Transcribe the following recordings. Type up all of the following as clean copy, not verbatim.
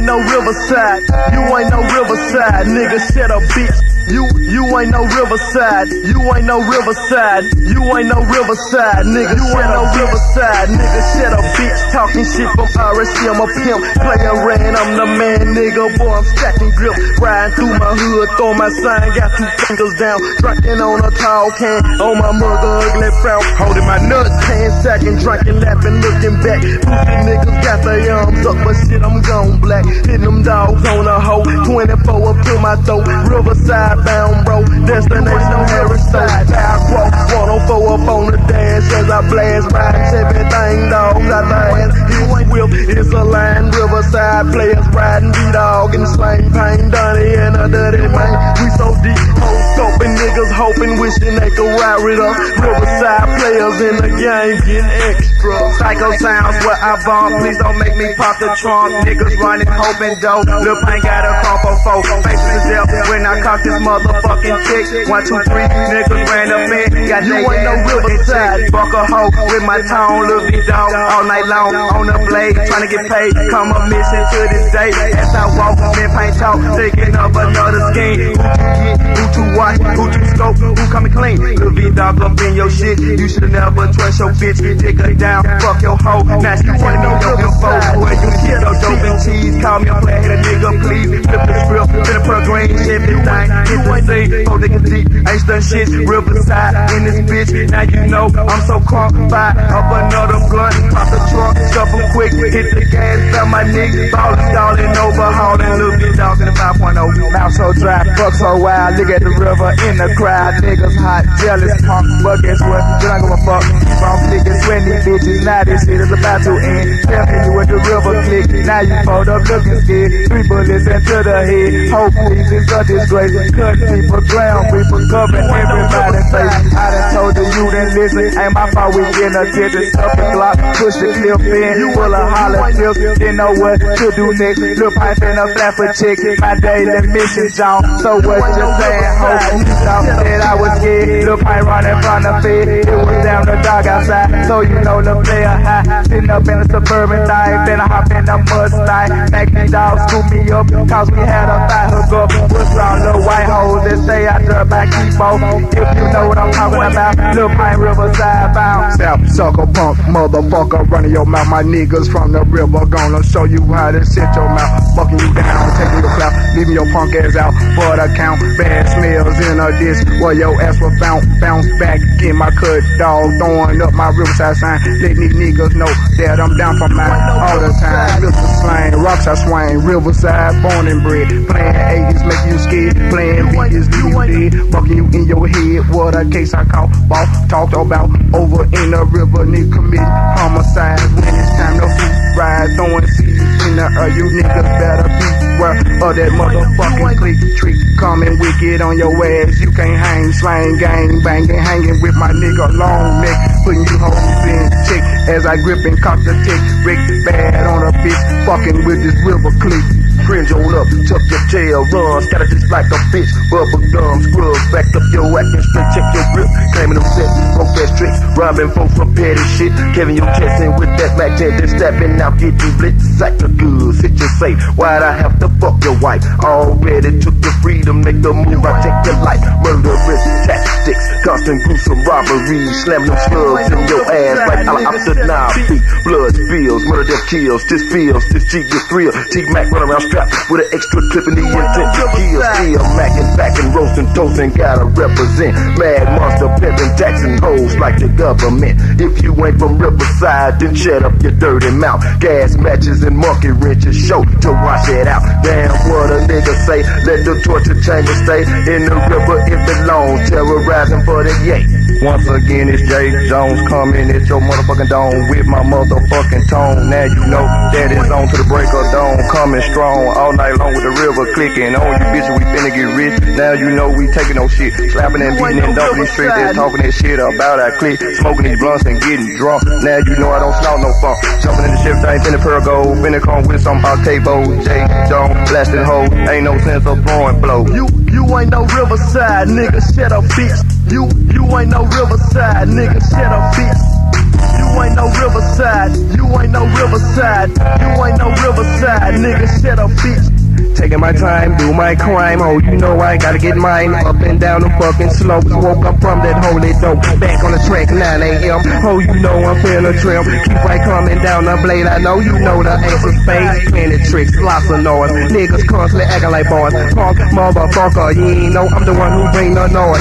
no Riverside. You ain't no Riverside, nigga. Shut up, bitch. You ain't no Riverside. You ain't no Riverside. You ain't no Riverside, nigga. You ain't no Riverside, nigga. Shut up, bitch. Talking shit from RSC, I'm a pimp. Player ran, I'm the man, nigga. Boy, I'm stacking grip. Riding through my hood, throw my sign, got 2 fingers down. Drinking on a tall can, on my mother ugly frown. Holding my nuts, hand sacking, drinking, laughing, looking back. Pussy niggas got their arms up, but shit, I'm gone black. Hitting them dogs on a hoe, 24 up to my throat. Riverside bound, bro. Destination Harriside. I walk 104 up on the dash as I blast. Riding everything, dogs out the ass. His whip is a line. Riverside players riding B-Dog in the slang pain. Donnie and a dirty man. We so deep, whole scoping niggas hoping, wishing they could ride with us. Riverside players in the game getting extra. Psycho sounds where I bump. Please don't make me pop the trunk. Niggas running, hoping dope. Lil' Pain got a compo foe. Faces is death when I cock this motherfucking chick. 1, 2, 3, niggas ran up in. Got you ain't no Riverside. Fuck a hoe with my tone. Lil' B-Dog all night long on the blade. Trying to get paid. Come a mission to this day. As I walk, Lil' Pain talk. Thinking of another scheme. Who to get, who to watch, who to scope, who coming clean. Lil' B-Dog up in your shit. You should never trust your bitch. Take her down. Fuck your hoe. Now she telling me your info. Where you get your dope and cheese. Call me a player, hit a nigga, please. Flip the script, finna put a green, everything. Hit the scene, hold it deep. Ain't done shit, Riverside in this bitch. Now you know I'm so crunk. Fire up another blunt, pop the trunk, shuffle quick, hit the gas, fell my nigga. Ballin', stalling, overhauling, Lil' B-Dog in the 5.0. Mouth so dry, fuck so wild. Look at the river in the crowd. Niggas hot, jealous, punk. But guess what? You don't give a fuck. Keep on flicking, sweaty bitches. Now this shit is about to end. Tell me you with the river click. Now you fold up looking scared. 3 bullets into the head. Whole piece is a disgrace. Cut people, ground people, covering everybody's face. I done told you didn't listen. Ain't my fault we getting attention. Stuff the Glock, push the clip in. Full of holler tips. Didn't know what to do next. Lil' Pain finna flap a chick. My daily mission, John. So what you saying, ho? Thought that I was scared. Lil' Pain running from the fed. It was down the dog outside. So you know the player high. Sitting up in the suburban thing. Finna hop in the Mustang. Make these dogs scoop me up. Cause we had a fight hook up. What's wrong, little white hoes that stay out there by Keepo. If you know what I'm talking about. Lil' Pain Riverside bound. South sucker punk motherfucker running your mouth. My niggas from the river gonna show you how to sit your mouth. Fucking you down, taking your clout, leaving your punk ass out for the count. Bad smells in a disc where your ass was found. Bounce back, get my cut dog, throwing up my Riverside sign. Let these niggas know that I'm down for mine all the time. Mr. Slang, rocks I swing, Riverside, born and bred. Playing 80s make you scared, playing beat is you dead. Fucking you in your head, what a case I call ball. Talked about over in the river, nigga commit homicides when it's time to ride, throwing seeds in the air. You niggas better beware of that motherfucking click trick coming wicked on your ass. You can't hang, slang, gang, banging, hanging with my nigga long neck, putting you hoes in check as I grip and cock the tick. Rick bad on a bitch, fucking with this river click. Cringe on up, tuck your tail, run, scatter just like a bitch. Bubble gum, scrubs, back up your acting straight, check your grip. Claiming them sets, broke that tricks, robbing folks for petty shit. Kevin, your testing with that Mac 10, then stepping out, getting blitz. Sack the goods, hit your safe. Why'd I have to fuck your wife? Already took your freedom, make the move, I take your life. Murderous tactics, constant gruesome robberies. Slamming them slugs in your ass like I'm the Nazi. Blood spills, murder death kills, this feels, this G get thrill. T-Mac run around strapped with an extra clip in the intent to kill. Still macking, backing, roasting, toasting, gotta represent. Mad monster, pimping, taxing hoes like the government. If you ain't from Riverside, then shut up your dirty mouth. Gas matches and monkey wrenches show to wash it out. Damn what a nigga say, let the torture chamber stay in the river if it long, terrorizing for the yay. Once again, it's Jay Jones coming at your motherfucking dome with my motherfucking tone. Now you know that it's on to the break of dawn. Coming strong all night long with the river clicking on you bitches. We finna get rich. Now you know we taking no shit. Slapping and beating and dumping these streets. They're talking that shit about our clique. Smoking these blunts and getting drunk. Now you know I don't snort no funk. Jumping in the shit, ain't finna Pergo. Finna come with some Octavo. Jay Jones, blasting hoe. Ain't no sense of blowing blow. You ain't no Riverside, nigga. Shut up, bitch. You ain't no Riverside, nigga. Shut up, bitch. You ain't no Riverside. You ain't no Riverside. You ain't no Riverside. Nigga, shut up, bitch. Taking my time, do my crime. Oh, you know I gotta get mine. Up and down the fucking slopes. Woke up from that holy dope. Back on the track, 9 a.m. Oh, you know I'm feeling trim. Keep right coming down the blade. I know you know the ace of spades. Plenty tricks, lots of noise. Niggas constantly acting like boys. Punk motherfucker, you ain't know I'm the one who bring the noise.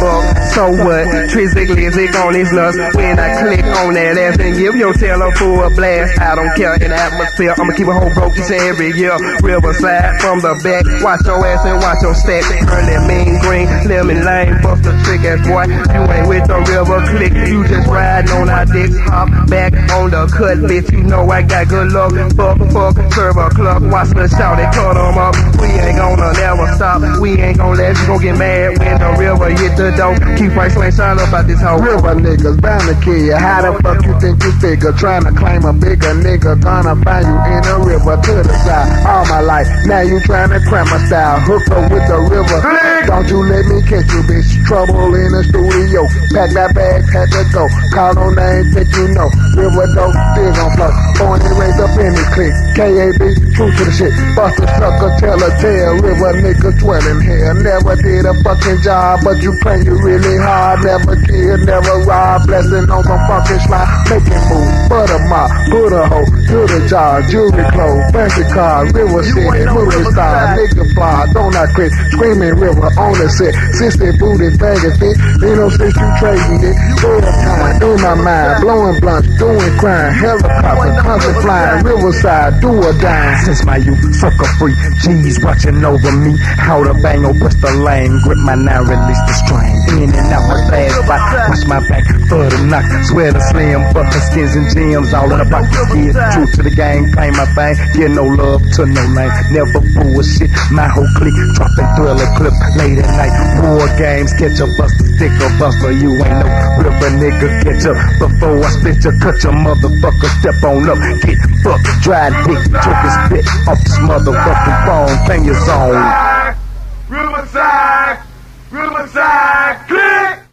So what? Trizzy glizzy on his nuts. When I click on that ass and give your tail a full blast. I don't care in the atmosphere. I'ma keep a whole broke each and every year. Riverside. From the back, watch your ass and watch your stack. Early mean green, lemon lane, bust a trick ass boy. You ain't with the river click, you just riding on our dicks. Hop back on the cut, bitch. You know I got good luck. Fuck, serve a club. Watch the shout and cut them up. We ain't gonna never stop. We ain't gonna let you gon' get mad when the river hit the door. Keep right swing shine up out this hoe. River niggas bound to kill you. How the fuck you think you figure? Trying to claim a bigger nigga, gonna find you in the river to the side. All my life, now you trying to cram my style. Hook up with the river. Don't you let me catch you, bitch. Trouble in the studio. Pack that bag, had to go. Call no name, think you know. River dope, still gon' flow. Born and raised up in the clique. KAB, true to the shit. Bust a sucker, tell a tale. River niggas dwelling here. Never did a fucking job, but you pray you really hard. Never kill, never rob. Blessing on some fucking slide. Make it move, butter mop, put a hoe to the jar. Jewelry clothes, fancy car, river city, movie star. Nigga fly, don't I quit. Screaming river on the set. Since they booty bagging fit. You know, since you trading it. Full time, in my mind. Blowing blunts, doing crime. Helicopter, constant flying. Riverside, do or die. Since my youth, sucker free. G's watching over me. How to bang or bust the lane. Grip my now, release the strain. In and out my fast spot. Watch my back for the knock. Swear to slim, butter skins and gems. All in the pocket. Yeah, true to the game. Claim my thing. Get no love to no lane. Never bullshit. My whole clique dropping thriller clip late at night. War games, catch a buster, stick a buster. You ain't no river nigga, catch up. Before I spit you, cut your motherfucker. Step on up, get fucked, dry dick, took his spit off this motherfucking phone. Claim your zone. Riverside, Riverside, click.